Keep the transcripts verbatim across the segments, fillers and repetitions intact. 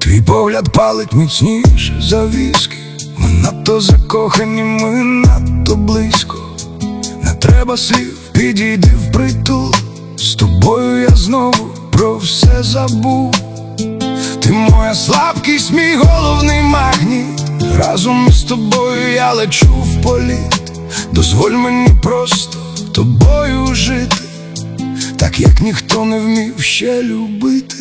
Твій погляд палить міцніше за віскі. Ми надто закохані, ми надто близько. Не треба слів, підійди впритул. З тобою я знову про все забув. Ти моя слабкість, мій головний магніт. Разом із тобою я лечу в політ. Дозволь мені просто тобою жити, так як ніхто не вмів ще любити.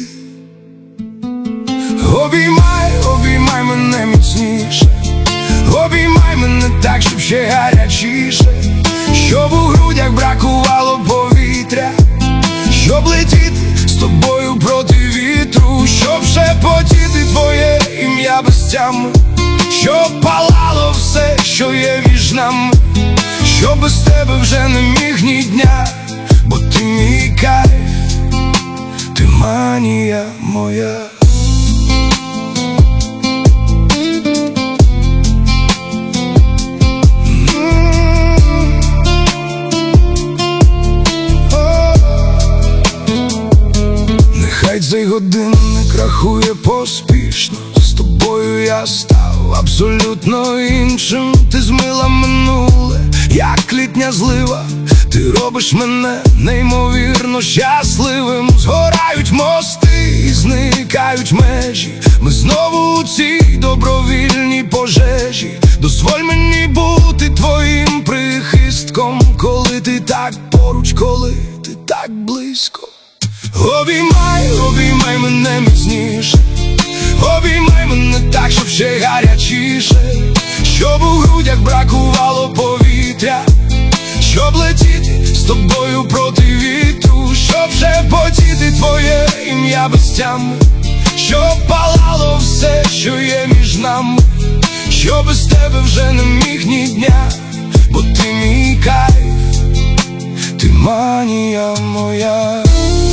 Обіймай, обіймай мене міцніше. Обіймай мене так, щоб ще гарячіше. Щоб у грудях бракувало повітря. Щоб летіти з тобою проти вітру. Щоб шепотіти твоє ім'я без тями. Щоб палало все, що є між нами. Щоб без тебе вже не міг ні дня. Бо ти мій кайф, ти манія моя. Нехай цей годинник рахує поспішно. З тобою я став абсолютно іншим. Ти змила минуле, як літня злива. Ти робиш мене неймовірно щасливим. Згорають мости і зникають межі. Ми знову у цій добровільній пожежі. Дозволь мені бути твоїм прихистком. Коли ти так поруч, коли ти так близько. Обіймай, обіймай мене міцніше. Обіймай мене так, щоб ще гарячіше. Щоб у грудях бракувало повітря. Щоб летіти з тобою проти вітру. Щоб шепотіти твоє ім'я без тями. Щоб палало все, що є між нами. Щоб без тебе вже не міг ні дня. Бо ти мій кайф, ти манія моя.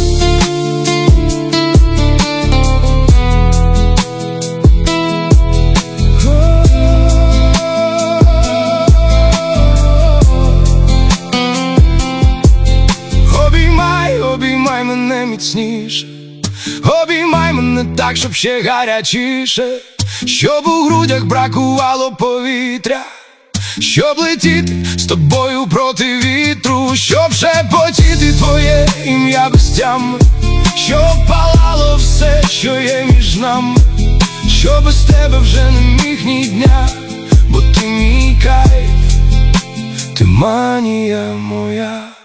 Обіймай мене міцніше. Обіймай мене так, щоб ще гарячіше. Щоб у грудях бракувало повітря. Щоб летіти з тобою проти вітру. Щоб шепотіти твоє ім'я без тями. Щоб палало все, що є між нами. Щоб без тебе вже не міг ні дня. Бо ти мій кайф, ти манія моя.